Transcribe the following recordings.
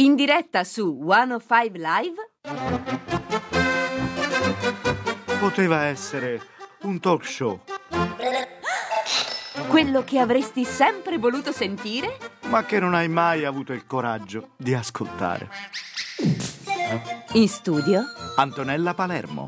In diretta su 105 Live. Poteva essere un talk show. Quello che avresti sempre voluto sentire, ma che non hai mai avuto il coraggio di ascoltare. In studio Antonella Palermo.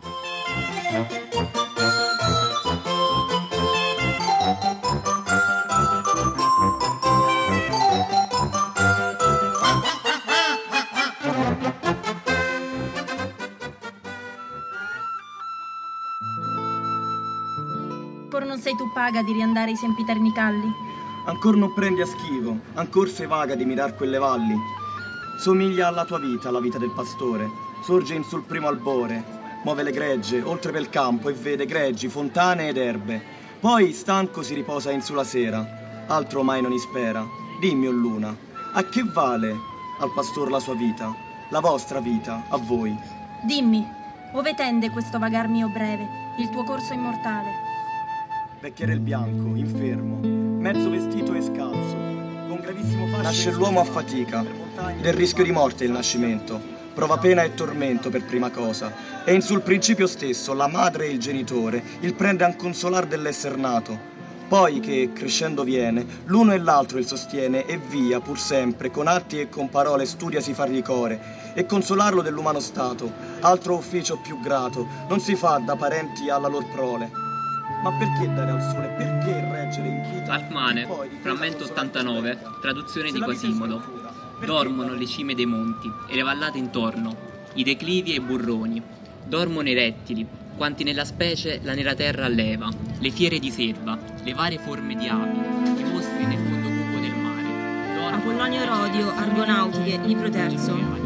Ancora non sei tu paga di riandare ai sempiterni calli? Ancor non prendi a schivo, ancor sei vaga di mirar quelle valli. Somiglia alla tua vita, la vita del pastore. Sorge in sul primo albore, muove le gregge, oltre pel campo e vede greggi, fontane ed erbe. Poi, stanco, si riposa in sulla sera, altro mai non ispera. Dimmi, o luna, a che vale al pastor la sua vita, la vostra vita, a voi? Dimmi, ove tende questo vagar mio breve, il tuo corso immortale? Vecchiere il bianco, infermo, mezzo vestito e scalzo, con gravissimo fascio. Nasce l'uomo a fatica, del rischio di morte il nascimento, prova pena e tormento per prima cosa, e in sul principio stesso la madre e il genitore il prende a consolar dell'esser nato. Poi che, crescendo viene, l'uno e l'altro il sostiene e via, pur sempre, con atti e con parole studia si fargli core, e consolarlo dell'umano stato, altro ufficio più grato, non si fa da parenti alla lor prole. Ma perché dare al sole? Perché reggere in vita? Alcmane, frammento 89, traduzione di Quasimodo. Dormono le cime dei monti e le vallate intorno, i declivi e i burroni. Dormono i rettili, quanti nella specie la nera terra alleva, le fiere di selva, le varie forme di api, i mostri nel fondo cupo del mare. Apollonio Rodio, Argonautiche, libro terzo.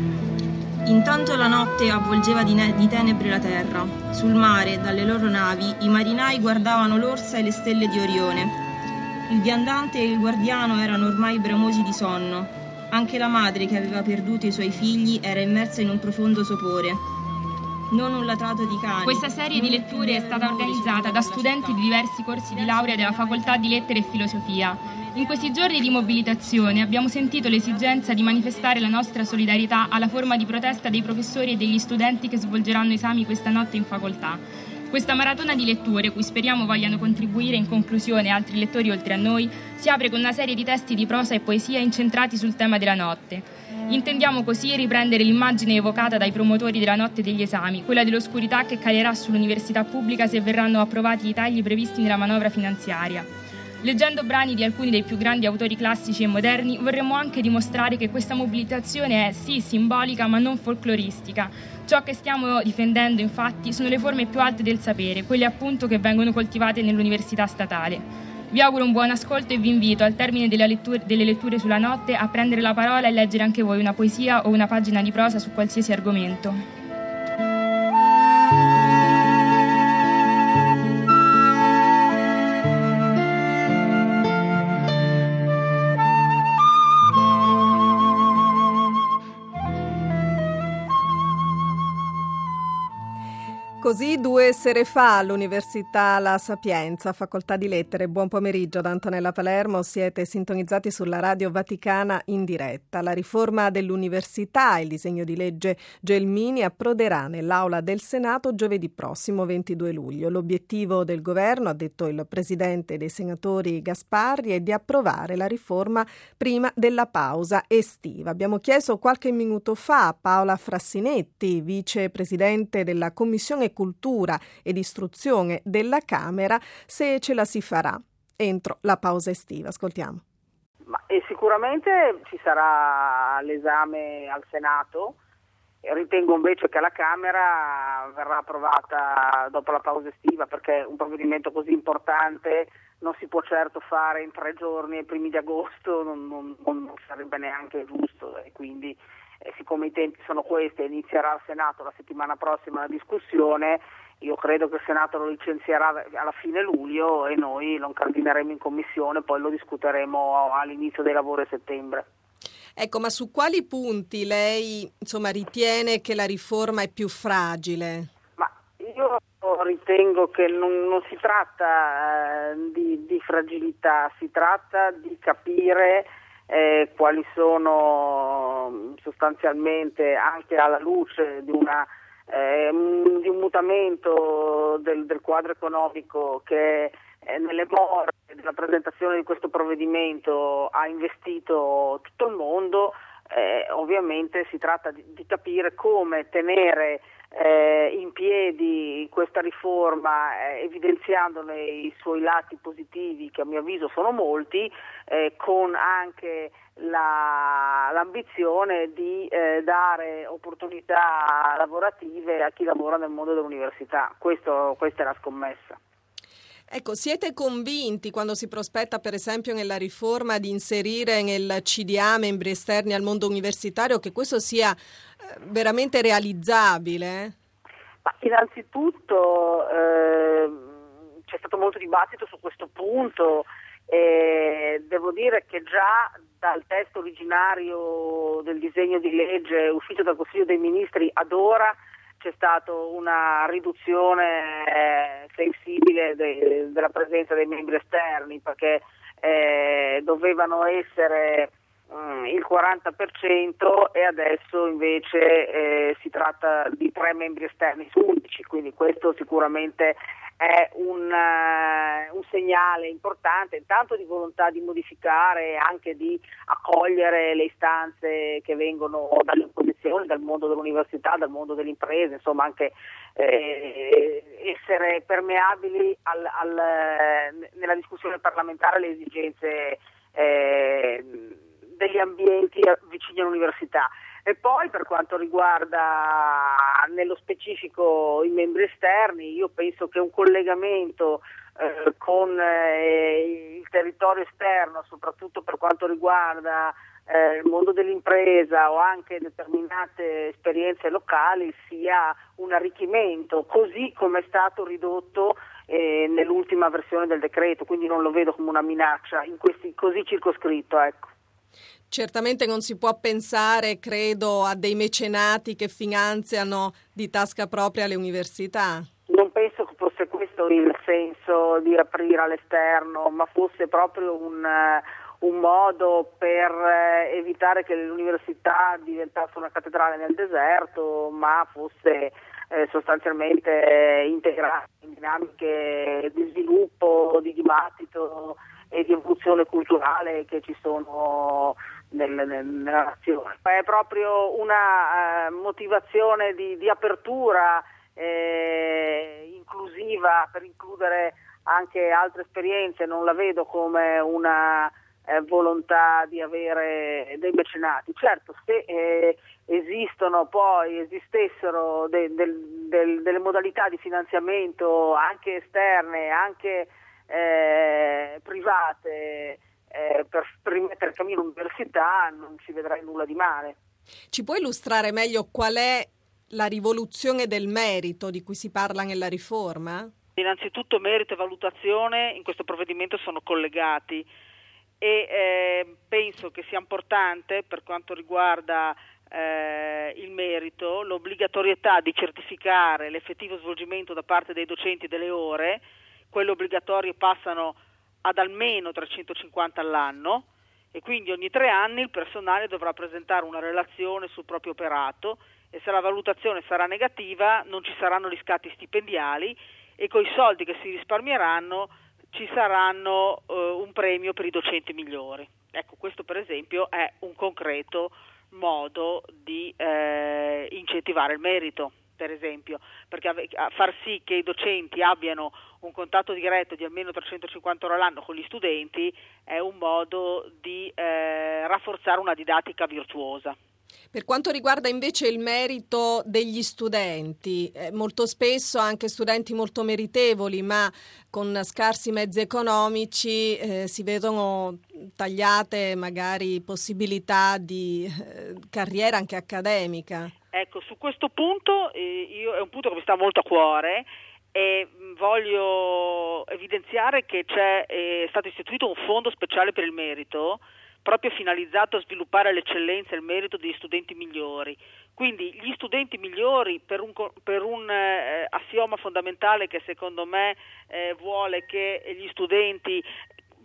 Intanto la notte avvolgeva di tenebre la terra. Sul mare, dalle loro navi, i marinai guardavano l'orsa e le stelle di Orione. Il viandante e il guardiano erano ormai bramosi di sonno. Anche la madre, che aveva perduto i suoi figli, era immersa in un profondo sopore. Non un latrato di cani. Questa serie di letture è stata organizzata da studenti di diversi corsi di laurea della Facoltà di Lettere e Filosofia. In questi giorni di mobilitazione abbiamo sentito l'esigenza di manifestare la nostra solidarietà alla forma di protesta dei professori e degli studenti che svolgeranno esami questa notte in facoltà. Questa maratona di letture, cui speriamo vogliano contribuire in conclusione altri lettori oltre a noi, si apre con una serie di testi di prosa e poesia incentrati sul tema della notte. Intendiamo così riprendere l'immagine evocata dai promotori della notte degli esami, quella dell'oscurità che calerà sull'università pubblica se verranno approvati i tagli previsti nella manovra finanziaria. Leggendo brani di alcuni dei più grandi autori classici e moderni, vorremmo anche dimostrare che questa mobilitazione è sì simbolica ma non folcloristica. Ciò che stiamo difendendo, infatti, sono le forme più alte del sapere, quelle appunto che vengono coltivate nell'università statale. Vi auguro un buon ascolto e vi invito, al termine delle letture sulla notte, a prendere la parola e leggere anche voi una poesia o una pagina di prosa su qualsiasi argomento. Così 2 sere fa all'Università La Sapienza, Facoltà di Lettere. Buon pomeriggio da Antonella Palermo, siete sintonizzati sulla Radio Vaticana in diretta. La riforma dell'università e il disegno di legge Gelmini approderà nell'Aula del Senato giovedì prossimo 22 luglio. L'obiettivo del governo, ha detto il presidente dei senatori Gasparri, è di approvare la riforma prima della pausa estiva. Abbiamo chiesto qualche minuto fa a Paola Frassinetti, vicepresidente della Commissione Cultura ed Istruzione della Camera, se ce la si farà entro la pausa estiva. Ascoltiamo. Sicuramente ci sarà l'esame al Senato. Ritengo invece che alla Camera verrà approvata dopo la pausa estiva, perché un provvedimento così importante non si può certo fare in 3 giorni, ai primi di agosto, non sarebbe neanche giusto, e quindi siccome i tempi sono questi e inizierà al Senato la settimana prossima la discussione, io credo che il Senato lo licenzierà alla fine luglio e noi lo incardineremo in commissione, poi lo discuteremo all'inizio dei lavori a settembre. Ecco, ma su quali punti lei ritiene che la riforma è più fragile? Ma io ritengo che non si tratta di fragilità, si tratta di capire quali sono sostanzialmente anche alla luce di un mutamento del quadro economico che nelle more della presentazione di questo provvedimento ha investito tutto il mondo. Ovviamente si tratta di capire come tenere in piedi questa riforma, evidenziandone i suoi lati positivi, che a mio avviso sono molti, con anche l'ambizione di dare opportunità lavorative a chi lavora nel mondo dell'università. Questa è la scommessa. Ecco, siete convinti quando si prospetta per esempio nella riforma di inserire nel CDA membri esterni al mondo universitario, che questo sia veramente realizzabile? Ma innanzitutto c'è stato molto dibattito su questo punto e devo dire che già dal testo originario del disegno di legge uscito dal Consiglio dei Ministri ad ora c'è stata una riduzione sensibile della presenza dei membri esterni, perché dovevano essere il 40% e adesso invece si tratta di 3 membri esterni su 11, quindi questo sicuramente è un segnale importante, intanto di volontà di modificare e anche di accogliere le istanze che vengono dalle opposizioni, dal mondo dell'università, dal mondo delle imprese, insomma anche essere permeabili nella discussione parlamentare alle esigenze degli ambienti vicini all'università. E poi per quanto riguarda nello specifico i membri esterni, io penso che un collegamento con il territorio esterno, soprattutto per quanto riguarda il mondo dell'impresa o anche determinate esperienze locali, sia un arricchimento, così come è stato ridotto nell'ultima versione del decreto, quindi non lo vedo come una minaccia così circoscritto, ecco. Certamente non si può pensare, credo, a dei mecenati che finanziano di tasca propria le università. Non penso che fosse questo il senso di aprire all'esterno, ma fosse proprio un modo per evitare che l'università diventasse una cattedrale nel deserto, ma fosse sostanzialmente integrata in dinamiche di sviluppo, di dibattito e di evoluzione culturale che ci sono nella nazione. È proprio una motivazione di apertura inclusiva per includere anche altre esperienze, non la vedo come una volontà di avere dei mecenati. Certo, se esistessero delle modalità di finanziamento anche esterne, anche private, per rimettere in cammino l'università, non ci vedrai nulla di male. Ci puoi illustrare meglio qual è la rivoluzione del merito di cui si parla nella riforma? Innanzitutto merito e valutazione in questo provvedimento sono collegati e penso che sia importante, per quanto riguarda il merito, l'obbligatorietà di certificare l'effettivo svolgimento da parte dei docenti delle ore. Quelle obbligatorie passano ad almeno 350 all'anno e quindi ogni 3 anni il personale dovrà presentare una relazione sul proprio operato e se la valutazione sarà negativa non ci saranno riscatti stipendiali e coi soldi che si risparmieranno ci saranno un premio per i docenti migliori. Ecco, questo per esempio è un concreto modo di incentivare il merito, per esempio, perché a far sì che i docenti abbiano un contatto diretto di almeno 350 ore all'anno con gli studenti è un modo di rafforzare una didattica virtuosa. Per quanto riguarda invece il merito degli studenti, molto spesso anche studenti molto meritevoli ma con scarsi mezzi economici si vedono tagliate magari possibilità di carriera anche accademica. Ecco, su questo punto è un punto che mi sta molto a cuore e voglio evidenziare che è stato istituito un fondo speciale per il merito proprio finalizzato a sviluppare l'eccellenza e il merito degli studenti migliori. Quindi gli studenti migliori per un assioma fondamentale che secondo me vuole che gli studenti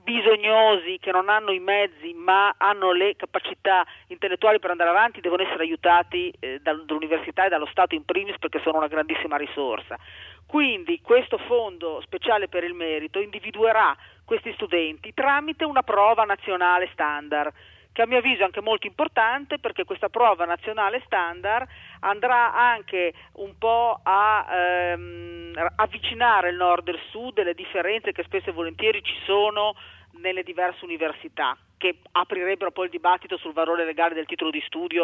bisognosi, che non hanno i mezzi ma hanno le capacità intellettuali per andare avanti, devono essere aiutati dall'università e dallo Stato in primis, perché sono una grandissima risorsa. Quindi questo fondo speciale per il merito individuerà questi studenti tramite una prova nazionale standard, che a mio avviso è anche molto importante, perché questa prova nazionale standard andrà anche un po' a avvicinare il nord e il sud e le differenze che spesso e volentieri ci sono nelle diverse università, che aprirebbero poi il dibattito sul valore legale del titolo di studio,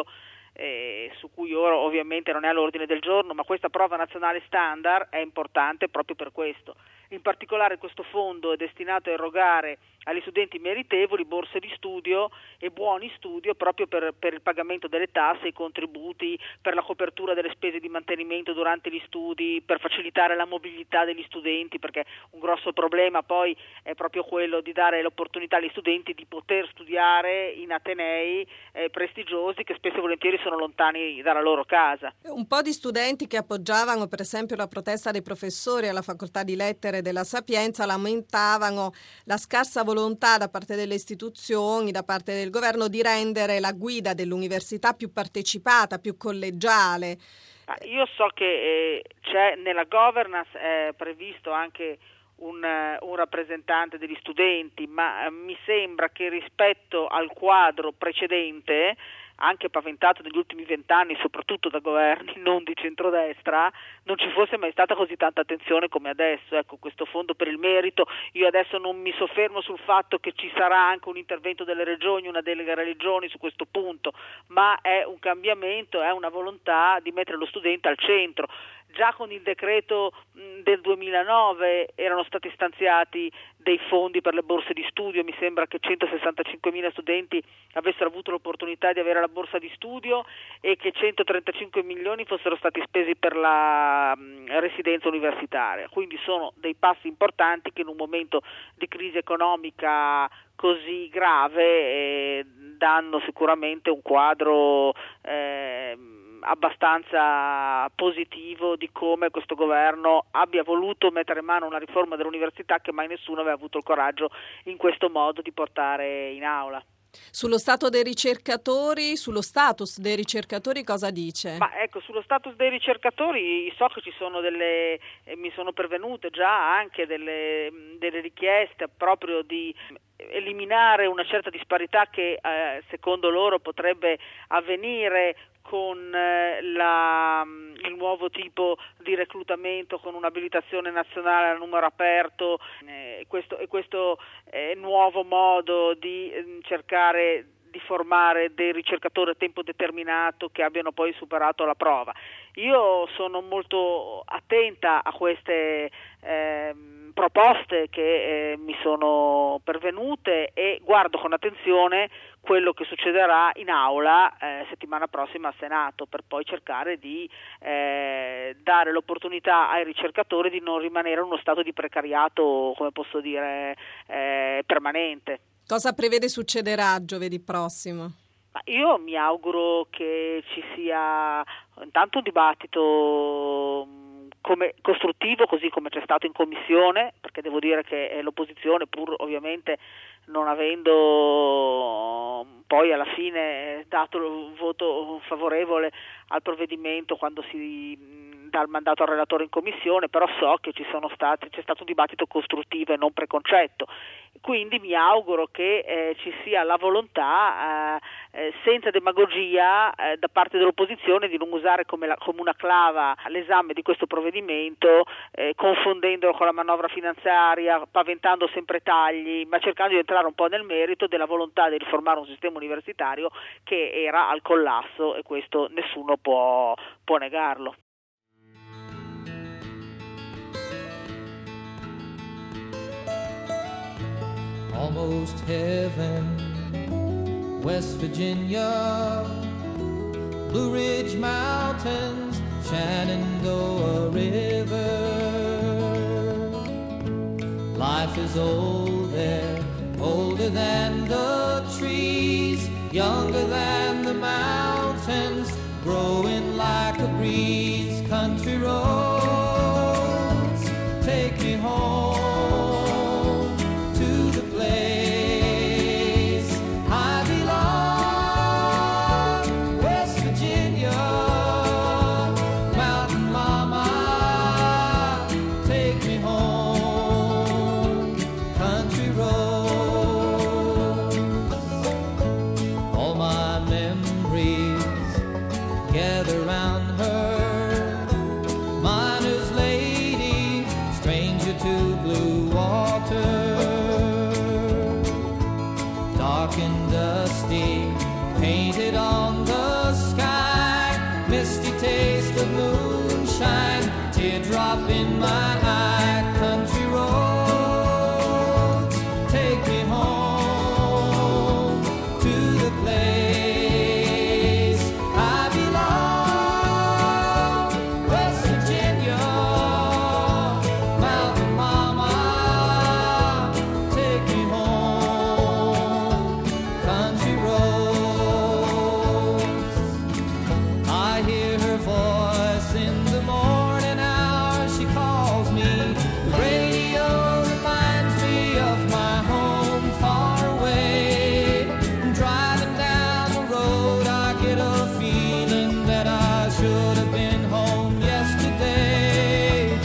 su cui ora ovviamente non è all'ordine del giorno, ma questa prova nazionale standard è importante proprio per questo. In particolare questo fondo è destinato a erogare agli studenti meritevoli borse di studio e buoni studio proprio per il pagamento delle tasse, i contributi, per la copertura delle spese di mantenimento durante gli studi, per facilitare la mobilità degli studenti, perché un grosso problema poi è proprio quello di dare l'opportunità agli studenti di poter studiare in atenei prestigiosi che spesso e volentieri sono lontani dalla loro casa. Un po' di studenti che appoggiavano per esempio la protesta dei professori alla Facoltà di Lettere della Sapienza lamentavano la scarsa volontà da parte delle istituzioni, da parte del governo, di rendere la guida dell'università più partecipata, più collegiale. Io so che c'è nella governance previsto anche un rappresentante degli studenti, ma mi sembra che rispetto al quadro precedente, anche paventato negli ultimi 20 anni, soprattutto da governi non di centrodestra, non ci fosse mai stata così tanta attenzione come adesso. Ecco, questo fondo per il merito, io adesso non mi soffermo sul fatto che ci sarà anche un intervento delle regioni, una delega alle regioni su questo punto, ma è un cambiamento, è una volontà di mettere lo studente al centro. Già con il decreto del 2009 erano stati stanziati dei fondi per le borse di studio, mi sembra che 165.000 studenti avessero avuto l'opportunità di avere la borsa di studio e che 135 milioni fossero stati spesi per la residenza universitaria. Quindi sono dei passi importanti che in un momento di crisi economica così grave danno sicuramente un quadro abbastanza positivo di come questo governo abbia voluto mettere in mano a una riforma dell'università che mai nessuno aveva avuto il coraggio in questo modo di portare in aula. Sullo status dei ricercatori cosa dice? Ma ecco, sullo status dei ricercatori so che ci sono mi sono pervenute già anche delle richieste proprio di eliminare una certa disparità che secondo loro potrebbe avvenire con il nuovo tipo di reclutamento, con un'abilitazione nazionale a numero aperto, questo nuovo modo di cercare di formare dei ricercatori a tempo determinato che abbiano poi superato la prova. Io sono molto attenta a queste proposte che mi sono pervenute e guardo con attenzione quello che succederà in aula settimana prossima al Senato, per poi cercare di dare l'opportunità ai ricercatori di non rimanere in uno stato di precariato, come posso dire, permanente. Cosa prevede succederà giovedì prossimo? Io mi auguro che ci sia intanto un dibattito costruttivo, così come c'è stato in commissione, perché devo dire che l'opposizione, pur ovviamente non avendo poi alla fine dato il voto favorevole al provvedimento quando si dà il mandato al relatore in commissione, però so che c'è stato un dibattito costruttivo e non preconcetto. Quindi mi auguro che ci sia la volontà senza demagogia da parte dell'opposizione di non usare come una clava l'esame di questo provvedimento, confondendolo con la manovra finanziaria, paventando sempre tagli, ma cercando di entrare un po' nel merito della volontà di riformare un sistema universitario che era al collasso, e questo nessuno può negarlo. Almost heaven, West Virginia, Blue Ridge Mountains, Shenandoah River. Life is old there, older than the trees, younger than the mountains, growing like a breeze. Country roads, take me home to the place gather round her. Miner's lady, stranger to blue water, dark and dusty, painted on the sky, misty taste of moonshine, teardrop in my eye. Country roads, take me home to the place I belong. West Virginia, Mountain Mama, take me home. Country roads, I hear her voice in the morning hour. She calls me. The radio reminds me of my home far away. Driving down the road, I get a feeling that I should have been home yesterday.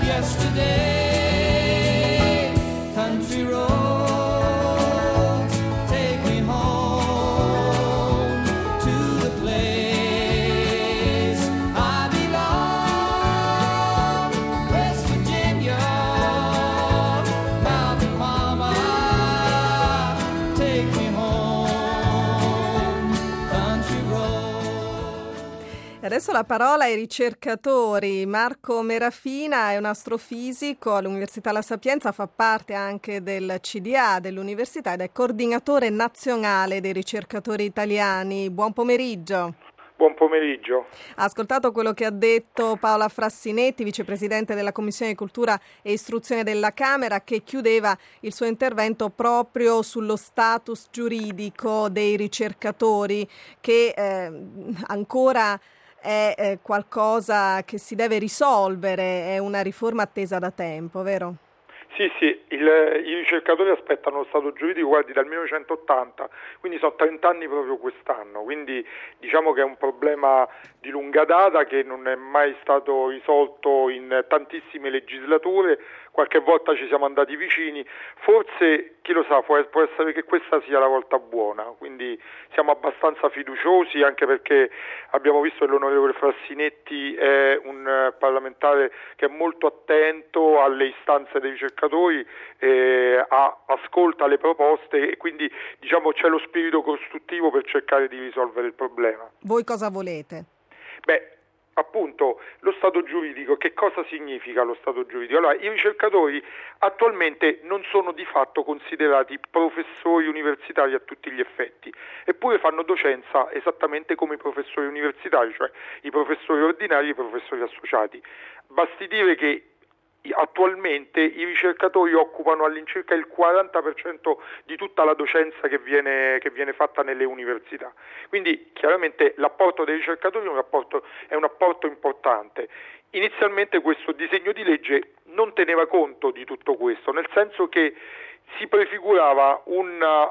Yesterday, country roads, take me home to the place I belong. West Virginia, Mountain Mama, take me home, country roads. E adesso la parola ai ricercatori. Marco Merafina è un astrofisico all'Università La Sapienza, fa parte anche del CDA dell'università ed è coordinatore nazionale dei ricercatori italiani. Buon pomeriggio. Buon pomeriggio. Ha ascoltato quello che ha detto Paola Frassinetti, vicepresidente della Commissione di Cultura e Istruzione della Camera, che chiudeva il suo intervento proprio sullo status giuridico dei ricercatori, che ancora è qualcosa che si deve risolvere, è una riforma attesa da tempo, vero? Sì, i ricercatori aspettano lo stato giuridico, guardi, dal 1980, quindi sono 30 anni proprio quest'anno, quindi diciamo che è un problema di lunga data che non è mai stato risolto in tantissime legislature, qualche volta ci siamo andati vicini, forse, chi lo sa, può essere che questa sia la volta buona, quindi siamo abbastanza fiduciosi, anche perché abbiamo visto che l'onorevole Frassinetti è un parlamentare che è molto attento alle istanze dei ricercatori, ascolta le proposte e quindi diciamo c'è lo spirito costruttivo per cercare di risolvere il problema. Voi cosa volete? Appunto, lo stato giuridico, che cosa significa lo stato giuridico? Allora, i ricercatori attualmente non sono di fatto considerati professori universitari a tutti gli effetti, eppure fanno docenza esattamente come i professori universitari, cioè i professori ordinari e i professori associati. Basti dire che attualmente i ricercatori occupano all'incirca il 40% di tutta la docenza che viene fatta nelle università. Quindi chiaramente l'apporto dei ricercatori è un apporto importante. Inizialmente questo disegno di legge non teneva conto di tutto questo, nel senso che si prefigurava una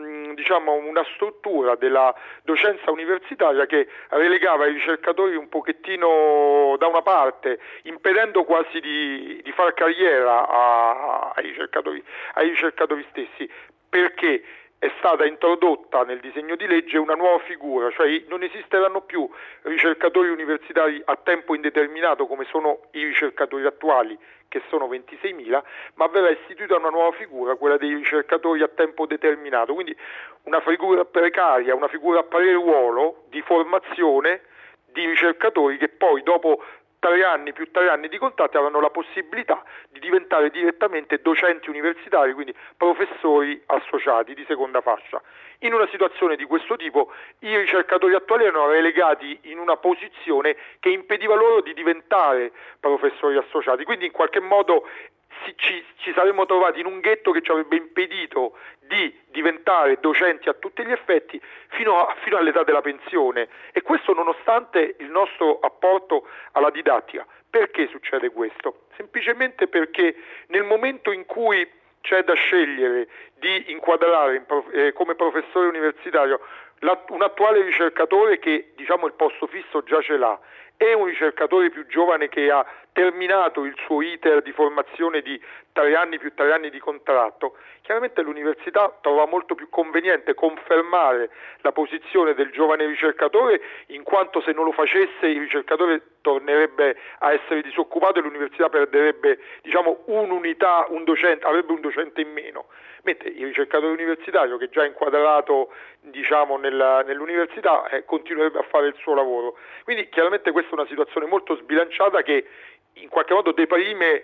struttura della docenza universitaria che relegava i ricercatori un pochettino da una parte, impedendo quasi di far carriera ai ricercatori stessi, perché è stata introdotta nel disegno di legge una nuova figura, cioè non esisteranno più ricercatori universitari a tempo indeterminato come sono i ricercatori attuali, che sono 26.000, ma verrà istituita una nuova figura, quella dei ricercatori a tempo determinato, quindi una figura precaria, una figura a pari ruolo di formazione di ricercatori che poi dopo 3 anni più 3 anni di contatti avranno la possibilità di diventare direttamente docenti universitari, quindi professori associati di seconda fascia. In una situazione di questo tipo i ricercatori attuali erano relegati in una posizione che impediva loro di diventare professori associati, quindi in qualche modo ci saremmo trovati in un ghetto che ci avrebbe impedito di diventare docenti a tutti gli effetti fino all'età della pensione, e questo nonostante il nostro apporto alla didattica. Perché succede questo? Semplicemente perché nel momento in cui c'è da scegliere di inquadrare come professore universitario un attuale ricercatore che il posto fisso già ce l'ha e un ricercatore più giovane che ha terminato il suo iter di formazione di 3 anni più 3 anni di contratto, chiaramente l'università trova molto più conveniente confermare la posizione del giovane ricercatore, in quanto se non lo facesse il ricercatore tornerebbe a essere disoccupato e l'università perderebbe un'unità, avrebbe un docente in meno, mentre il ricercatore universitario che è già inquadrato nell'università continuerebbe a fare il suo lavoro. Quindi chiaramente questa è una situazione molto sbilanciata che in qualche modo deprime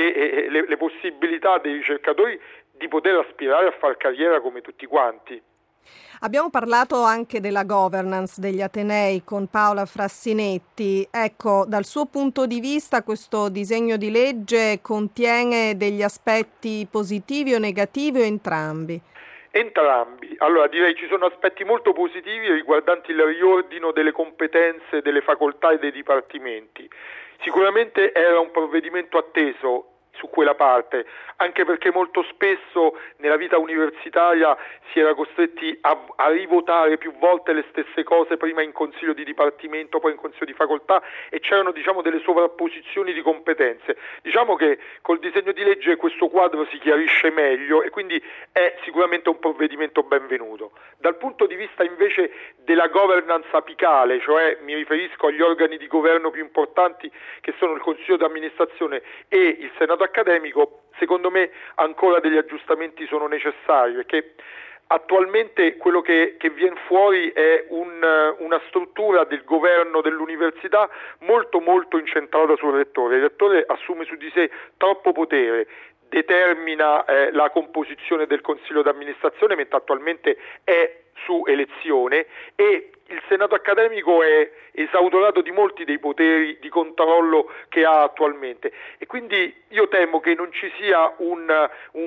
le possibilità dei ricercatori di poter aspirare a far carriera come tutti quanti. Abbiamo parlato anche della governance degli atenei con Paola Frassinetti. Ecco, dal suo punto di vista questo disegno di legge contiene degli aspetti positivi o negativi o entrambi? Entrambi. Allora direi ci sono aspetti molto positivi riguardanti il riordino delle competenze delle facoltà e dei dipartimenti. Sicuramente era un provvedimento atteso su quella parte, anche perché molto spesso nella vita universitaria si era costretti a rivotare più volte le stesse cose, prima in consiglio di dipartimento, poi in consiglio di facoltà, e c'erano delle sovrapposizioni di competenze. Diciamo che col disegno di legge questo quadro si chiarisce meglio e quindi è sicuramente un provvedimento benvenuto. Dal punto di vista invece della governance apicale, cioè mi riferisco agli organi di governo più importanti che sono il consiglio di amministrazione e il senato accademico, secondo me ancora degli aggiustamenti sono necessari, perché attualmente quello che viene fuori è una struttura del governo dell'università molto molto incentrata sul rettore. Il rettore assume su di sé troppo potere, determina la composizione del consiglio d'amministrazione, mentre attualmente è su elezione, e il senato accademico è esautorato di molti dei poteri di controllo che ha attualmente, e quindi io temo che non ci sia un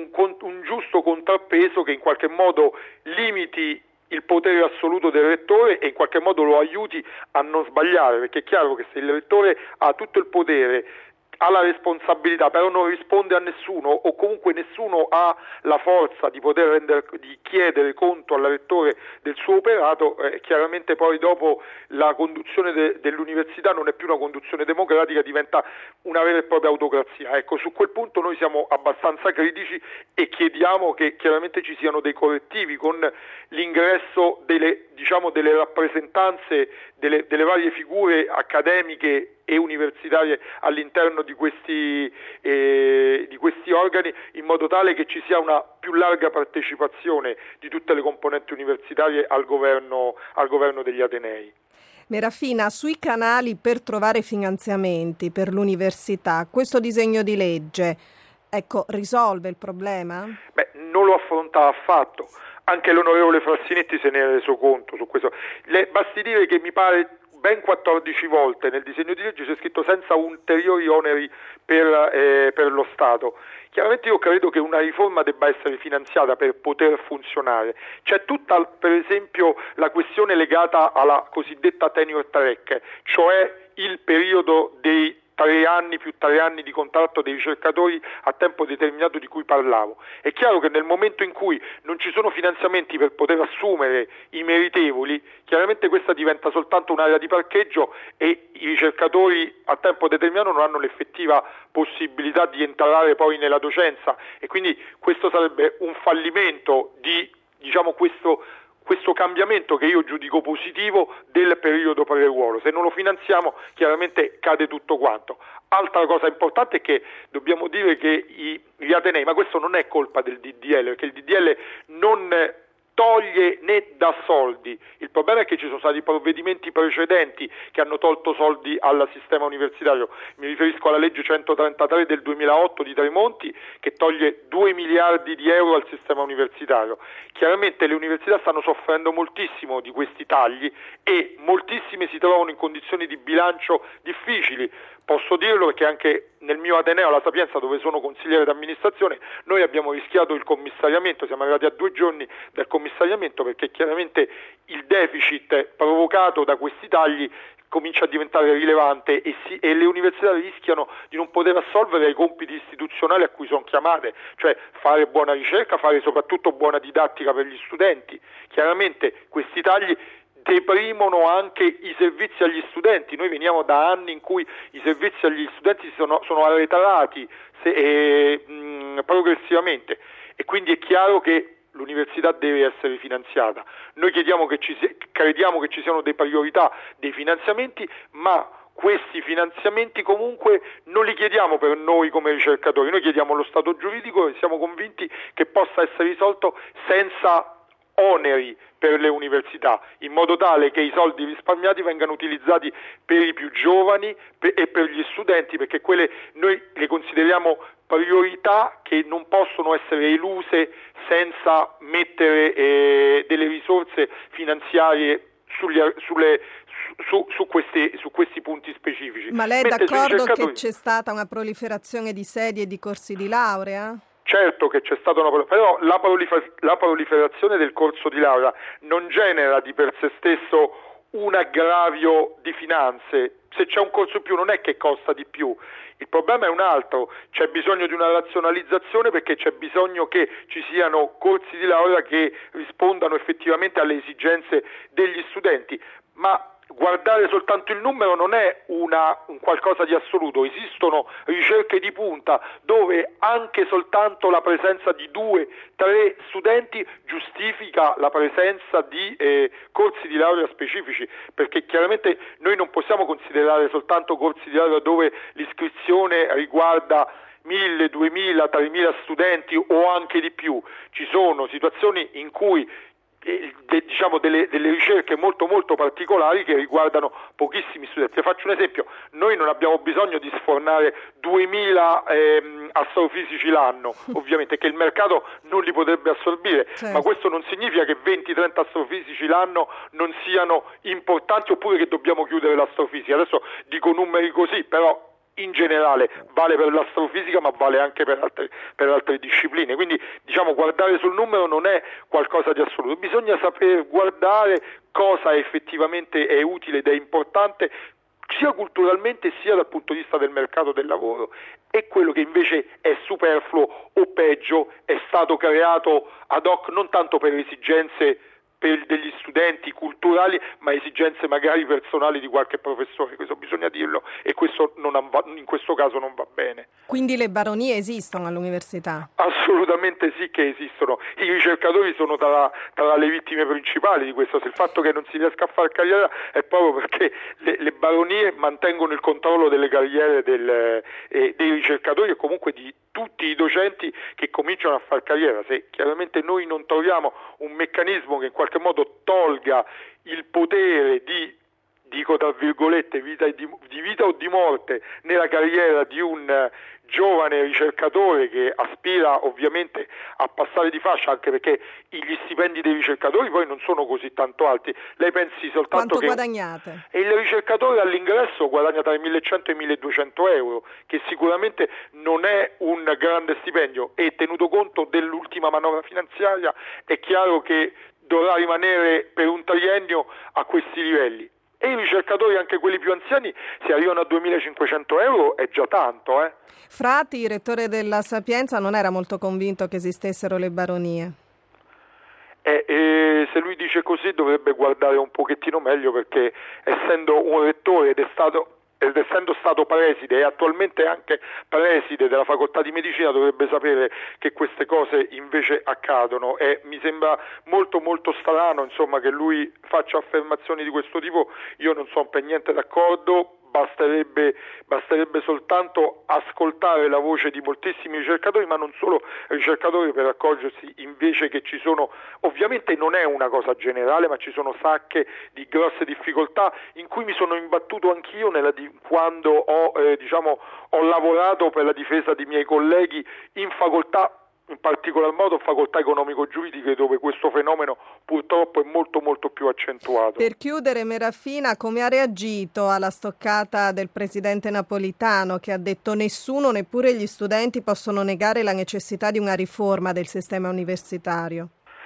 giusto contrappeso che in qualche modo limiti il potere assoluto del rettore e in qualche modo lo aiuti a non sbagliare, perché è chiaro che se il rettore ha tutto il potere, ha la responsabilità, però non risponde a nessuno, o comunque nessuno ha la forza di poter di chiedere conto al rettore del suo operato, chiaramente poi dopo la conduzione dell'università non è più una conduzione democratica, diventa una vera e propria autocrazia. Ecco, su quel punto noi siamo abbastanza critici e chiediamo che chiaramente ci siano dei correttivi con l'ingresso delle rappresentanze delle varie figure accademiche e universitarie all'interno di questi organi, in modo tale che ci sia una più larga partecipazione di tutte le componenti universitarie al governo degli atenei. Merafina, sui canali per trovare finanziamenti per l'università, questo disegno di legge, risolve il problema? Non lo affronta affatto. Anche l'onorevole Frassinetti se ne è reso conto su questo. Basti dire che mi pare ben 14 volte nel disegno di legge c'è scritto senza ulteriori oneri per lo Stato. Chiaramente io credo che una riforma debba essere finanziata per poter funzionare. C'è tutta, per esempio, la questione legata alla cosiddetta tenure track, cioè il periodo dei 3 anni più 3 anni di contratto dei ricercatori a tempo determinato di cui parlavo. È chiaro che nel momento in cui non ci sono finanziamenti per poter assumere i meritevoli, chiaramente questa diventa soltanto un'area di parcheggio e i ricercatori a tempo determinato non hanno l'effettiva possibilità di entrare poi nella docenza, e quindi questo sarebbe un fallimento di questo cambiamento che io giudico positivo del periodo pre-ruolo. Se non lo finanziamo chiaramente cade tutto quanto. Altra cosa importante è che dobbiamo dire che gli atenei, ma questo non è colpa del DDL, perché il DDL non toglie né dà soldi. Il problema è che ci sono stati provvedimenti precedenti che hanno tolto soldi al sistema universitario. Mi riferisco alla legge 133 del 2008 di Tremonti, che toglie 2 miliardi di euro al sistema universitario. Chiaramente le università stanno soffrendo moltissimo di questi tagli e moltissime si trovano in condizioni di bilancio difficili. Posso dirlo perché anche nel mio Ateneo, La Sapienza, dove sono consigliere d'amministrazione, noi abbiamo rischiato il commissariamento, siamo arrivati a 2 giorni del commissariamento commissariamento, perché chiaramente il deficit provocato da questi tagli comincia a diventare rilevante e le università rischiano di non poter assolvere ai compiti istituzionali a cui sono chiamate, cioè fare buona ricerca, fare soprattutto buona didattica per gli studenti. Chiaramente questi tagli deprimono anche i servizi agli studenti. Noi veniamo da anni in cui i servizi agli studenti sono arretrati progressivamente, e quindi è chiaro che l'università deve essere finanziata. Noi crediamo che ci siano delle priorità, dei finanziamenti, ma questi finanziamenti comunque non li chiediamo per noi come ricercatori, noi chiediamo lo stato giuridico e siamo convinti che possa essere risolto senza oneri per le università, in modo tale che i soldi risparmiati vengano utilizzati per i più giovani e per gli studenti, perché quelle noi le consideriamo priorità che non possono essere eluse senza mettere delle risorse finanziarie su questi punti specifici. Ma lei è d'accordo che c'è stata una proliferazione di sedie e di corsi di laurea? Certo che c'è stata però la proliferazione del corso di laurea non genera di per sé stesso un aggravio di finanze. Se c'è un corso in più non è che costa di più, il problema è un altro, c'è bisogno di una razionalizzazione, perché c'è bisogno che ci siano corsi di laurea che rispondano effettivamente alle esigenze degli studenti, ma guardare soltanto il numero non è un qualcosa di assoluto. Esistono ricerche di punta dove anche soltanto la presenza di 2-3 studenti giustifica la presenza di corsi di laurea specifici, perché chiaramente noi non possiamo considerare soltanto corsi di laurea dove l'iscrizione riguarda 1.000, 2.000, 3.000 studenti o anche di più. Ci sono situazioni in cui delle ricerche molto molto particolari che riguardano pochissimi studenti. Faccio un esempio: noi non abbiamo bisogno di sfornare 2.000 astrofisici l'anno, ovviamente, che il mercato non li potrebbe assorbire, certo. Ma questo non significa che 20-30 astrofisici l'anno non siano importanti, oppure che dobbiamo chiudere l'astrofisica. Adesso dico numeri così, però in generale vale per l'astrofisica, ma vale anche per altre discipline. Quindi guardare sul numero non è qualcosa di assoluto, bisogna saper guardare cosa effettivamente è utile ed è importante sia culturalmente sia dal punto di vista del mercato del lavoro, e quello che invece è superfluo o peggio è stato creato ad hoc non tanto per esigenze degli studenti culturali, ma esigenze magari personali di qualche professore. Questo bisogna dirlo, e questo in questo caso non va bene. Quindi le baronie esistono all'università? Assolutamente sì che esistono. I ricercatori sono tra le vittime principali di questo. Se il fatto che non si riesca a fare carriera è proprio perché le baronie mantengono il controllo delle carriere dei ricercatori e comunque di tutti i docenti che cominciano a fare carriera. Se chiaramente noi non troviamo un meccanismo che in qualche modo tolga il potere dico tra virgolette, di vita o di morte nella carriera di un giovane ricercatore che aspira ovviamente a passare di fascia, anche perché gli stipendi dei ricercatori poi non sono così tanto alti. Lei pensi soltanto quanto guadagnate? E il ricercatore all'ingresso guadagna tra i 1.100 e i 1.200 euro, che sicuramente non è un grande stipendio, e tenuto conto dell'ultima manovra finanziaria è chiaro che dovrà rimanere per un triennio a questi livelli. E i ricercatori, anche quelli più anziani, se arrivano a 2.500 euro è già tanto. Frati, rettore della Sapienza, non era molto convinto che esistessero le baronie. Se lui dice così dovrebbe guardare un pochettino meglio, perché essendo un rettore ed essendo stato preside e attualmente anche preside della facoltà di medicina, dovrebbe sapere che queste cose invece accadono, e mi sembra molto molto strano che lui faccia affermazioni di questo tipo. Io non sono per niente d'accordo. Basterebbe soltanto ascoltare la voce di moltissimi ricercatori, ma non solo ricercatori, per accorgersi invece che ci sono, ovviamente non è una cosa generale, ma ci sono sacche di grosse difficoltà in cui mi sono imbattuto anch'io quando ho lavorato per la difesa di miei colleghi in facoltà, in particolar modo facoltà economico-giuridiche, dove questo fenomeno purtroppo è molto molto più accentuato. Per chiudere, Merafina, come ha reagito alla stoccata del presidente Napolitano, che ha detto nessuno, neppure gli studenti, possono negare la necessità di una riforma del sistema universitario?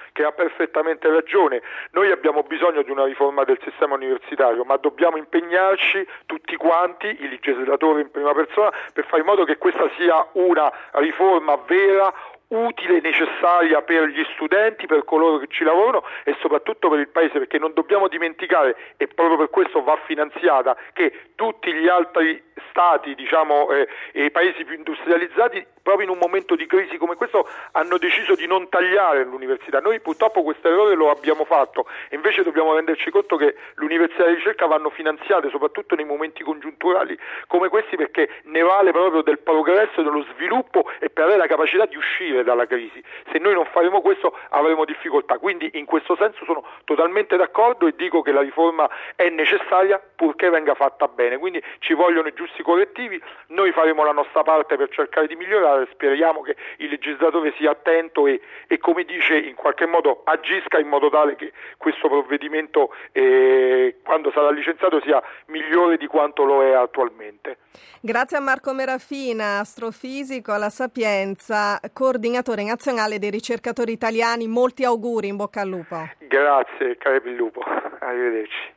che ha perfettamente ragione. Noi abbiamo bisogno di una riforma del sistema universitario, ma dobbiamo impegnarci tutti quanti, i legislatori in prima persona, per fare in modo che questa sia una riforma vera, utile e necessaria per gli studenti, per coloro che ci lavorano e soprattutto per il Paese, perché non dobbiamo dimenticare, e proprio per questo va finanziata, che tutti gli altri stati, e i paesi più industrializzati, proprio in un momento di crisi come questo, hanno deciso di non tagliare l'università. Noi purtroppo questo errore lo abbiamo fatto e invece dobbiamo renderci conto che l'università e la ricerca vanno finanziate soprattutto nei momenti congiunturali come questi, perché ne vale proprio del progresso e dello sviluppo e per avere la capacità di uscire dalla crisi. Se noi non faremo questo avremo difficoltà, quindi in questo senso sono totalmente d'accordo e dico che la riforma è necessaria purché venga fatta bene, quindi ci vogliono i giusti correttivi, noi faremo la nostra parte per cercare di migliorare, speriamo che il legislatore sia attento e come dice in qualche modo agisca in modo tale che questo provvedimento quando sarà licenziato sia migliore di quanto lo è attualmente. Grazie a Marco Merafina, astrofisico alla Sapienza, coordinatore nazionale dei ricercatori italiani. Molti auguri, in bocca al lupo. Grazie, carepi il lupo. Arrivederci.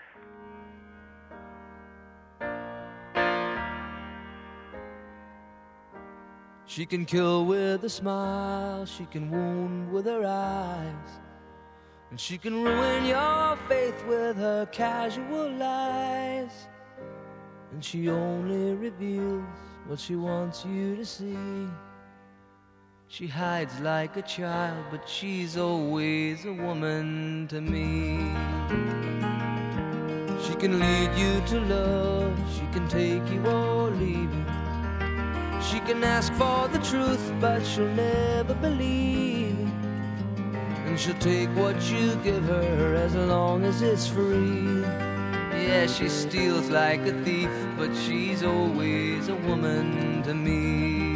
She can kill with a smile, she can wound with her eyes, and she can ruin your faith with her casual lies. And she only reveals what she wants you to see. She hides like a child, but she's always a woman to me. She can lead you to love, she can take you or leave you. She can ask for the truth, but she'll never believe. And she'll take what you give her as long as it's free. Yeah, she steals like a thief, but she's always a woman to me.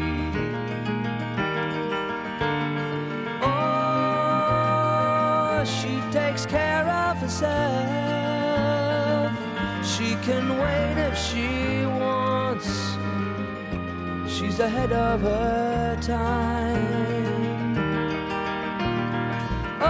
Oh, she takes care of herself. She can wait if she wants. She's ahead of her time. Oh,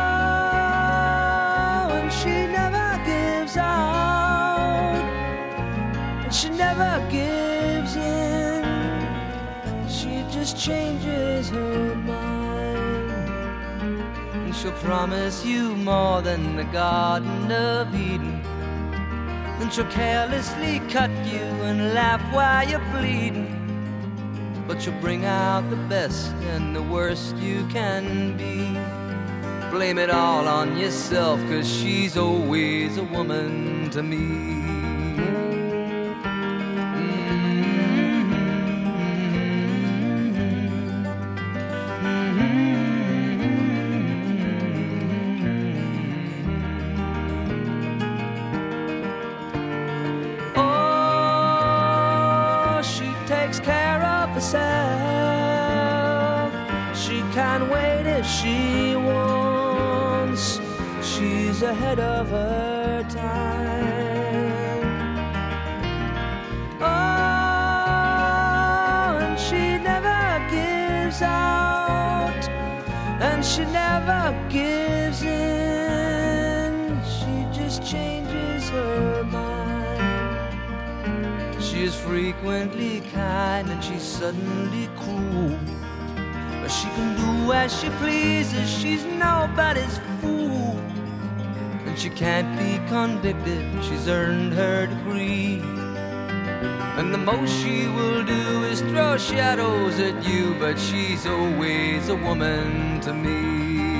and she never gives out. She never gives in. She just changes her mind. And she'll promise you more than the Garden of Eden. Then she'll carelessly cut you and laugh while you're bleeding. But you'll bring out the best and the worst you can be. Blame it all on yourself, 'cause she's always a woman to me. Oh, she takes care of herself. She can wait if she wants. She's ahead of her time. Oh, and she never gives out, and she never gives in. She just changes her mind. She is frequently kind and she's suddenly cruel. But she can do as she pleases, she's nobody's fool. And she can't be convicted, she's earned her degree. And the most she will do is throw shadows at you, but she's always a woman to me.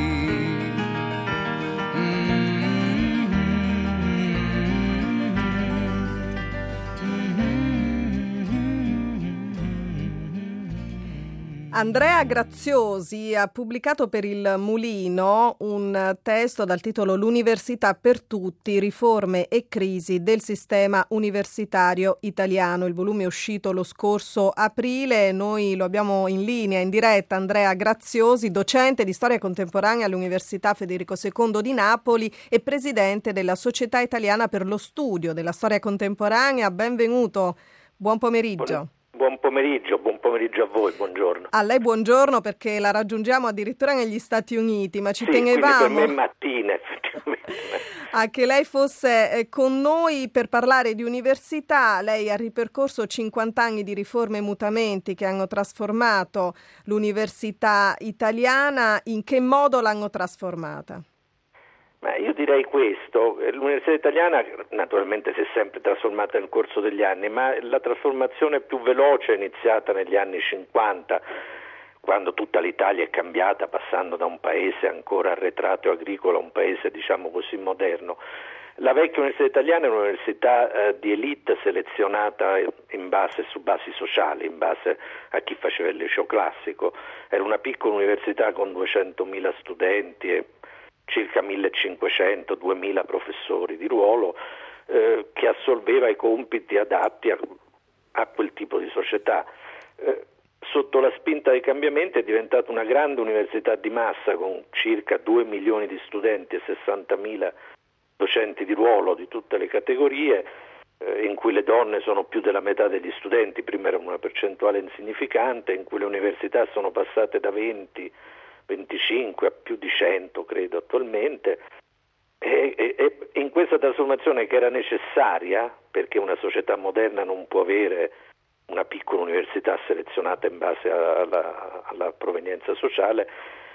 Andrea Graziosi ha pubblicato per il Mulino un testo dal titolo L'università per tutti, riforme e crisi del sistema universitario italiano. Il volume è uscito lo scorso aprile, noi lo abbiamo in linea, in diretta. Andrea Graziosi, docente di storia contemporanea all'Università Federico II di Napoli e presidente della Società Italiana per lo Studio della Storia Contemporanea. Benvenuto, buon pomeriggio. buon pomeriggio a voi, buongiorno. A lei buongiorno, perché la raggiungiamo addirittura negli Stati Uniti, ma ci tenevamo... per me è mattina, effettivamente. A che lei fosse con noi per parlare di università. Lei ha ripercorso 50 anni di riforme e mutamenti che hanno trasformato l'università italiana. In che modo l'hanno trasformata? Ma io direi questo: l'università italiana naturalmente si è sempre trasformata nel corso degli anni, ma la trasformazione più veloce è iniziata negli anni 50, quando tutta l'Italia è cambiata, passando da un paese ancora arretrato e agricolo a un paese, diciamo così, moderno. La vecchia università italiana è un'università di elite selezionata su basi sociali, in base a chi faceva il liceo classico. Era una piccola università con 200.000 studenti e circa 1.500-2.000 professori di ruolo, che assolveva i compiti adatti a quel tipo di società. Sotto la spinta dei cambiamenti è diventata una grande università di massa con circa 2 milioni di studenti e 60.000 docenti di ruolo di tutte le categorie, in cui le donne sono più della metà degli studenti. Prima era una percentuale insignificante, in cui le università sono passate da 25 a più di 100, credo, attualmente. E in questa trasformazione, che era necessaria, perché una società moderna non può avere una piccola università selezionata in base alla provenienza sociale,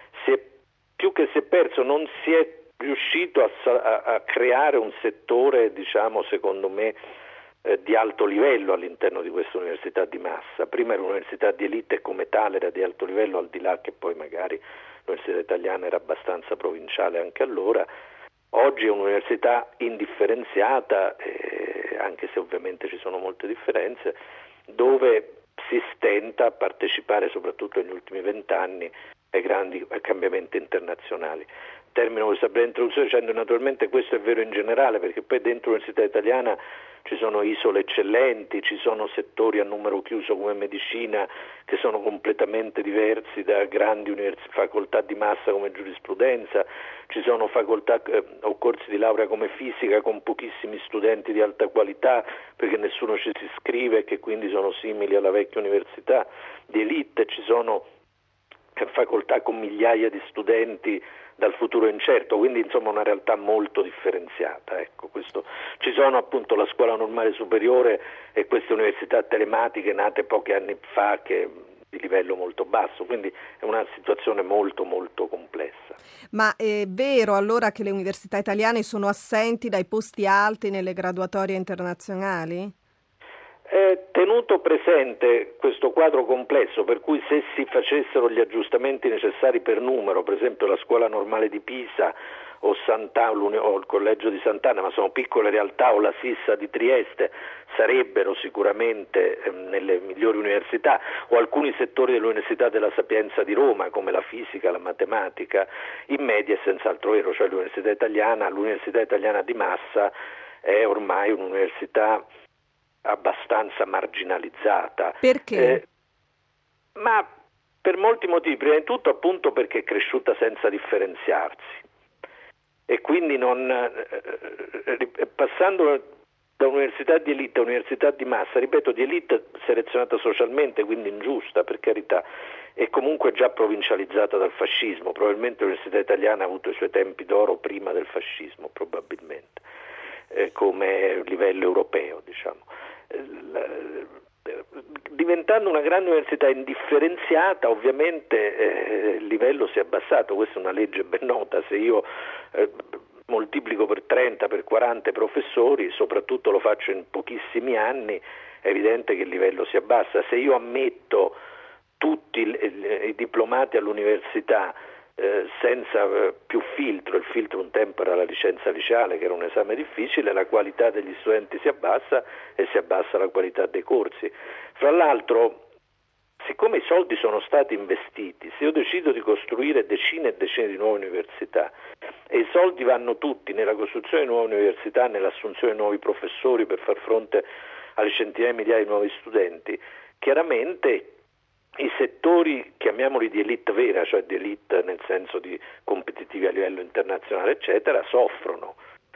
più che si è perso, non si è riuscito a creare un settore, diciamo, secondo me, di alto livello all'interno di questa università di massa. Prima era un'università di elite e come tale era di alto livello, al di là che poi magari l'università italiana era abbastanza provinciale anche allora. Oggi è un'università indifferenziata, anche se ovviamente ci sono molte differenze, dove si stenta a partecipare, soprattutto negli ultimi 20 anni, ai grandi cambiamenti internazionali. Termino questa breve introduzione dicendo naturalmente questo è vero in generale, perché poi dentro l'università italiana ci sono isole eccellenti, ci sono settori a numero chiuso come medicina che sono completamente diversi da grandi facoltà di massa come giurisprudenza, ci sono facoltà o corsi di laurea come fisica con pochissimi studenti di alta qualità perché nessuno ci si iscrive e che quindi sono simili alla vecchia università di elite, ci sono facoltà con migliaia di studenti dal futuro incerto, quindi insomma una realtà molto differenziata. Ecco, questo. Ci sono appunto la scuola normale superiore e queste università telematiche nate pochi anni fa che di livello molto basso, quindi è una situazione molto molto complessa. Ma è vero allora che le università italiane sono assenti dai posti alti nelle graduatorie internazionali? Tenuto presente questo quadro complesso, per cui se si facessero gli aggiustamenti necessari per numero, per esempio la scuola normale di Pisa o il collegio di Sant'Anna, ma sono piccole realtà, o la Sissa di Trieste, sarebbero sicuramente nelle migliori università, o alcuni settori dell'Università della Sapienza di Roma come la fisica, la matematica, in media è senz'altro vero, cioè l'università italiana di massa è ormai un'università abbastanza marginalizzata. Perché? Ma per molti motivi, prima di tutto appunto perché è cresciuta senza differenziarsi e quindi passando da università di elite a università di massa, ripeto, di elite selezionata socialmente, quindi ingiusta per carità, e comunque già provincializzata dal fascismo. Probabilmente l'università italiana ha avuto i suoi tempi d'oro prima del fascismo, probabilmente, come livello europeo, diciamo. Diventando una grande università indifferenziata, ovviamente il livello si è abbassato. Questa è una legge ben nota. Se io moltiplico per 30, per 40 professori, soprattutto lo faccio in pochissimi anni, è evidente che il livello si abbassa. Se io ammetto tutti i diplomati all'università senza più filtro, il filtro un tempo era la licenza liceale che era un esame difficile, la qualità degli studenti si abbassa e si abbassa la qualità dei corsi. Fra l'altro, siccome i soldi sono stati investiti, se io decido di costruire decine e decine di nuove università e i soldi vanno tutti nella costruzione di nuove università, nell'assunzione di nuovi professori per far fronte alle centinaia di migliaia di nuovi studenti, chiaramente i settori, chiamiamoli di elite vera, cioè di elite nel senso di competitivi a livello internazionale, eccetera, soffrono.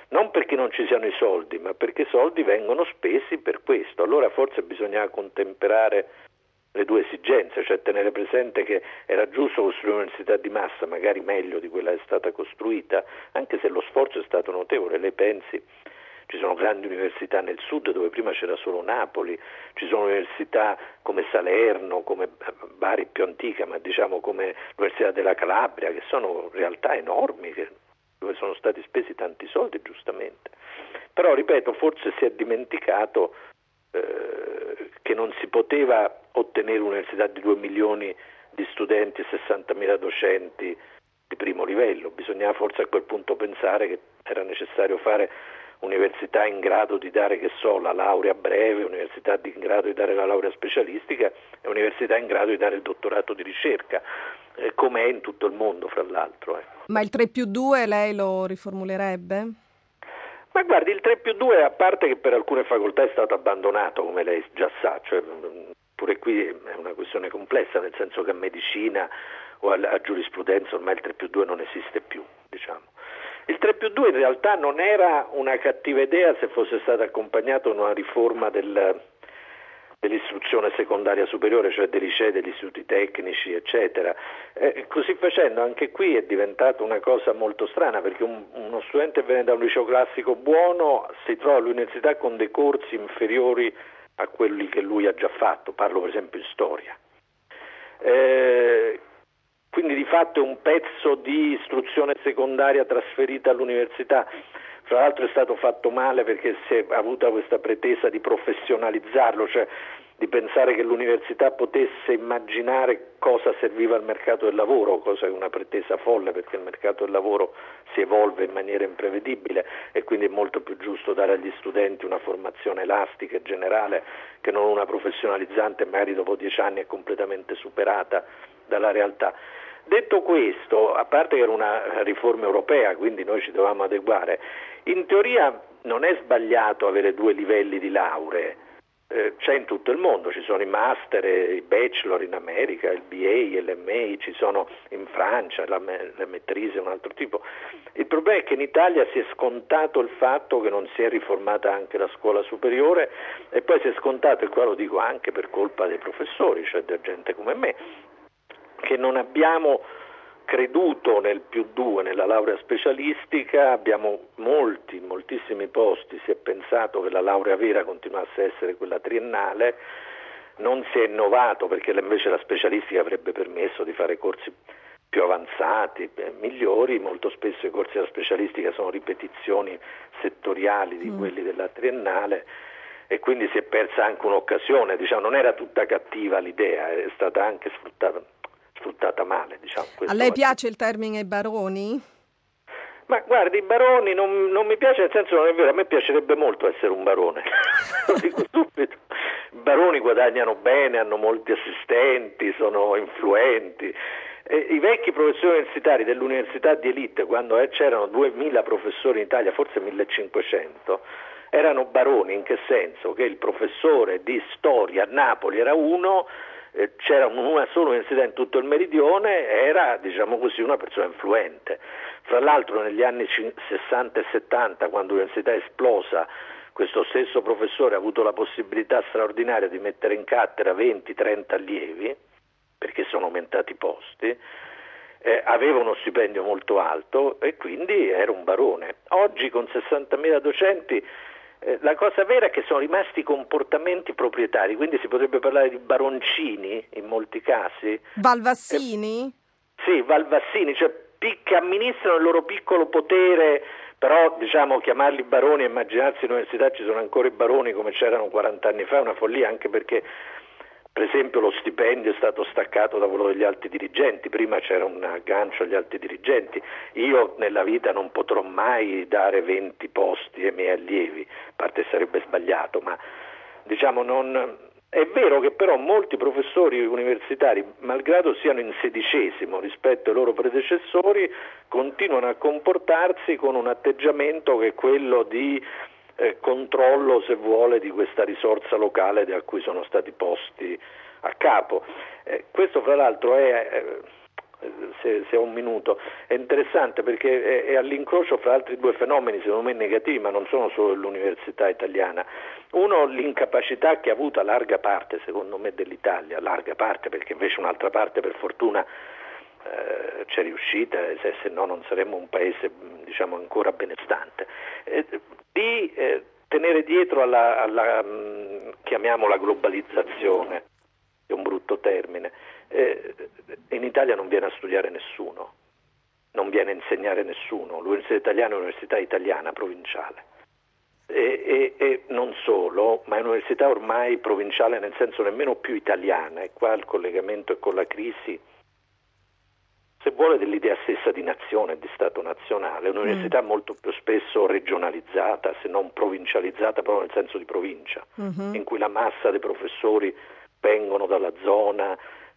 non perché non ci siano i soldi, ma perché i soldi vengono spesi per questo. Allora forse bisognava contemperare le due esigenze, cioè tenere presente che era giusto costruire un'università di massa, magari meglio di quella che è stata costruita, anche se lo sforzo è stato notevole. Lei pensi, ci sono grandi università nel sud dove prima c'era solo Napoli, ci sono università come Salerno, come Bari più antica, ma diciamo come l'Università della Calabria, che sono realtà enormi, dove sono stati spesi tanti soldi, giustamente. Però, ripeto, forse si è dimenticato che non si poteva ottenere un'università di 2 milioni di studenti e 60.000 docenti di primo livello. Bisognava forse a quel punto pensare che era necessario fare università in grado di dare, che so, la laurea breve, università in grado di dare la laurea specialistica e università in grado di dare il dottorato di ricerca, come è in tutto il mondo, fra l'altro. Ma il 3+2 lei lo riformulerebbe? Ma guardi, il 3+2, a parte che per alcune facoltà è stato abbandonato, come lei già sa, cioè, pure qui è una questione complessa, nel senso che a medicina o a giurisprudenza ormai il 3+2 non esiste più, diciamo. Il 3+2 in realtà non era una cattiva idea se fosse stato accompagnato da una riforma dell'istruzione secondaria superiore, cioè dei licei, degli istituti tecnici, eccetera. Così facendo anche qui è diventata una cosa molto strana, perché uno studente che viene da un liceo classico buono si trova all'università con dei corsi inferiori a quelli che lui ha già fatto, parlo per esempio in storia. Quindi di fatto è un pezzo di istruzione secondaria trasferita all'università. Fra l'altro è stato fatto male perché si è avuta questa pretesa di professionalizzarlo, cioè di pensare che l'università potesse immaginare cosa serviva al mercato del lavoro, cosa è una pretesa folle perché il mercato del lavoro si evolve in maniera imprevedibile e quindi è molto più giusto dare agli studenti una formazione elastica e generale che non una professionalizzante, magari dopo 10 anni è completamente superata dalla realtà. Detto questo, a parte che era una riforma europea, quindi noi ci dovevamo adeguare, in teoria non è sbagliato avere 2 livelli di lauree, c'è in tutto il mondo, ci sono i master e i bachelor in America, il BA e l'MA, ci sono in Francia, la maîtrise è un altro tipo. Il problema è che in Italia si è scontato il fatto che non si è riformata anche la scuola superiore e poi si è scontato, e qua lo dico anche per colpa dei professori, cioè di gente come me, che non abbiamo creduto nel +2, nella laurea specialistica, abbiamo moltissimi posti, si è pensato che la laurea vera continuasse a essere quella triennale, non si è innovato perché invece la specialistica avrebbe permesso di fare corsi più avanzati, migliori, molto spesso i corsi della specialistica sono ripetizioni settoriali di quelli della triennale e quindi si è persa anche un'occasione, diciamo, non era tutta cattiva l'idea, è stata anche sfruttata male, diciamo. A lei piace il termine baroni? Ma guardi, i baroni non mi piace, nel senso non è vero, a me piacerebbe molto essere un barone, lo dico subito. I baroni guadagnano bene, hanno molti assistenti, sono influenti. I vecchi professori universitari dell'università di elite, quando c'erano 2000 professori in Italia, forse 1500, erano baroni. In che senso? Che il professore di storia a Napoli era uno, c'era una sola università in tutto il meridione, era, diciamo così, una persona influente. Fra l'altro negli anni 60 e 70, quando l'università è esplosa, questo stesso professore ha avuto la possibilità straordinaria di mettere in cattedra 20-30 allievi, perché sono aumentati i posti, aveva uno stipendio molto alto e quindi era un barone. Oggi con 60.000 docenti la cosa vera è che sono rimasti i comportamenti proprietari, quindi si potrebbe parlare di baroncini in molti casi. Valvassini? Sì, valvassini, cioè che amministrano il loro piccolo potere, però diciamo chiamarli baroni e immaginarsi in università ci sono ancora i baroni come c'erano 40 anni fa è una follia, anche perché per esempio lo stipendio è stato staccato da quello degli alti dirigenti, prima c'era un aggancio agli alti dirigenti. Io nella vita non potrò mai dare 20 posti ai miei allievi, a parte sarebbe sbagliato, ma diciamo non... È vero che però molti professori universitari, malgrado siano in 16° rispetto ai loro predecessori, continuano a comportarsi con un atteggiamento che è quello di controllo, se vuole, di questa risorsa locale a cui sono stati posti a capo. Questo fra l'altro è se ho un minuto. È interessante perché è all'incrocio fra altri due fenomeni secondo me negativi, ma non sono solo l'università italiana. Uno, l'incapacità che ha avuto larga parte secondo me dell'Italia, larga parte perché invece un'altra parte per fortuna c'è riuscita, se no non saremmo un paese diciamo ancora benestante, di tenere dietro alla chiamiamola globalizzazione, è un brutto termine. In Italia non viene a studiare nessuno, non viene a insegnare nessuno, l'università italiana è un'università italiana provinciale e non solo, ma è un'università ormai provinciale nel senso nemmeno più italiana, e qua il collegamento è con la crisi, se vuole, dell'idea stessa di nazione, di Stato nazionale, un'università molto più spesso regionalizzata, se non provincializzata proprio nel senso di provincia, in cui la massa dei professori vengono dalla zona,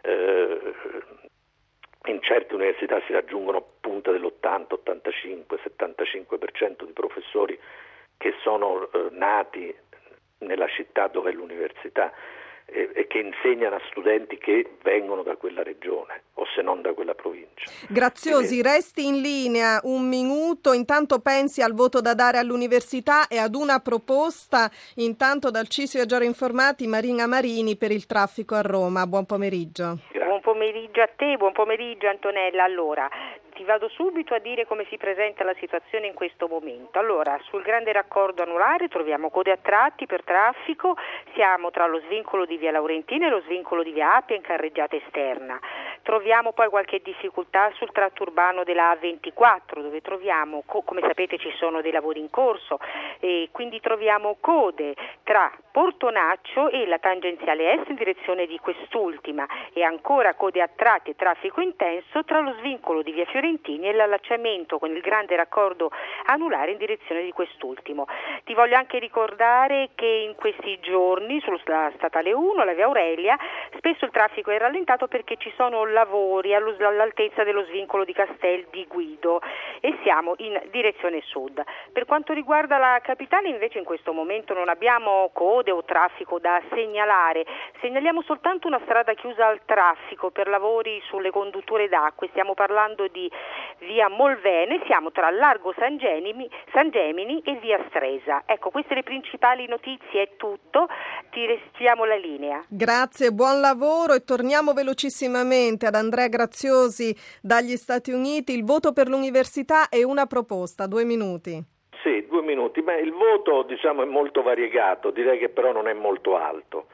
in certe università si raggiungono punte dell'80, 85, 75% di professori che sono nati nella città dove è l'università e che insegnano a studenti che vengono da quella regione o se non da quella provincia. Graziosi, resti in linea un minuto, intanto pensi al voto da dare all'università e ad una proposta intanto dal CISI Viaggiare Informati, Marina Marini, per il traffico a Roma. Buon pomeriggio. Buon pomeriggio a te, buon pomeriggio Antonella. Allora, ti vado subito a dire come si presenta la situazione in questo momento. Allora, sul grande raccordo anulare troviamo code a tratti per traffico, siamo tra lo svincolo di via Laurentina e lo svincolo di via Appia in carreggiata esterna. Troviamo poi qualche difficoltà sul tratto urbano della A24, dove troviamo, come sapete ci sono dei lavori in corso, e quindi troviamo code tra Portonaccio e la tangenziale est in direzione di quest'ultima, e ancora code a tratti e traffico intenso tra lo svincolo di via Fiorentini e l'allacciamento con il grande raccordo anulare in direzione di quest'ultimo. Ti voglio anche ricordare che in questi giorni sulla statale 1, la via Aurelia, spesso il traffico è rallentato perché ci sono lavori all'altezza dello svincolo di Castel di Guido e siamo in direzione sud. Per quanto riguarda la capitale invece in questo momento non abbiamo code o traffico da segnalare, segnaliamo soltanto una strada chiusa al traffico per lavori sulle condutture d'acque, stiamo parlando di via Molvene, siamo tra Largo San Gemini e via Stresa. Ecco, queste le principali notizie, è tutto, ti restiamo la linea. Grazie, buon lavoro e torniamo velocissimamente ad Andrea Graziosi dagli Stati Uniti. Il voto per l'università è una proposta, 2 minuti. Sì, 2 minuti. Beh, il voto diciamo è molto variegato, direi che però non è molto alto.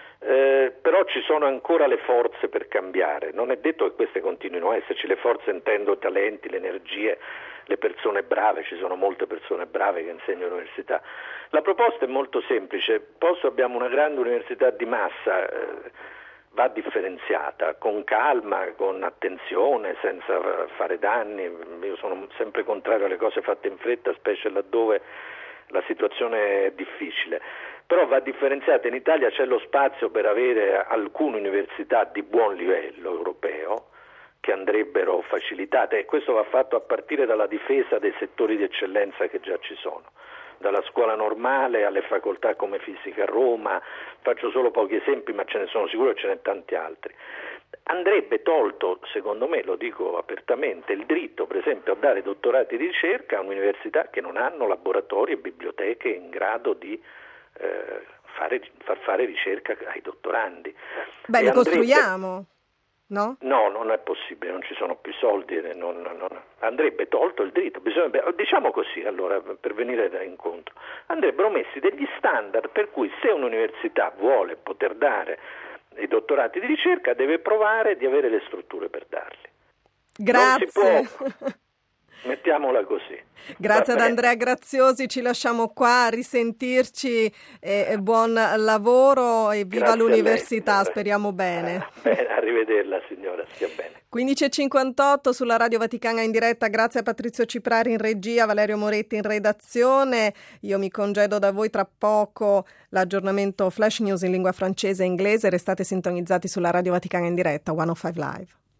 Però ci sono ancora le forze per cambiare, non è detto che queste continuino a esserci, le forze intendo talenti, le energie, le persone brave, ci sono molte persone brave che insegnano all'università. La proposta è molto semplice, abbiamo una grande università di massa, va differenziata, con calma, con attenzione, senza fare danni. Io sono sempre contrario alle cose fatte in fretta, specie laddove la situazione è difficile. Però va differenziata. In Italia c'è lo spazio per avere alcune università di buon livello europeo che andrebbero facilitate, e questo va fatto a partire dalla difesa dei settori di eccellenza che già ci sono, dalla scuola normale alle facoltà come fisica a Roma. Faccio solo pochi esempi, ma ce ne sono sicuro, ce ne tanti altri. Andrebbe tolto, secondo me, lo dico apertamente, il diritto per esempio a dare dottorati di ricerca a università che non hanno laboratori e biblioteche in grado di far fare ricerca ai dottorandi. Beh, li costruiamo, no? No, non è possibile, non ci sono più soldi, andrebbe tolto il diritto, diciamo così, allora, per venire incontro, andrebbero messi degli standard per cui se un'università vuole poter dare i dottorati di ricerca deve provare di avere le strutture per darli. Grazie. Non si può. Mettiamola così. Grazie ad Andrea Graziosi, ci lasciamo qua, a risentirci, buon lavoro e viva Grazie l'università, speriamo bene. Arrivederla signora, stia bene. 15.58 sulla Radio Vaticana in diretta, grazie a Patrizio Ciprari in regia, Valerio Moretti in redazione. Io mi congedo da voi, tra poco l'aggiornamento Flash News in lingua francese e inglese, restate sintonizzati sulla Radio Vaticana in diretta, 105 Live.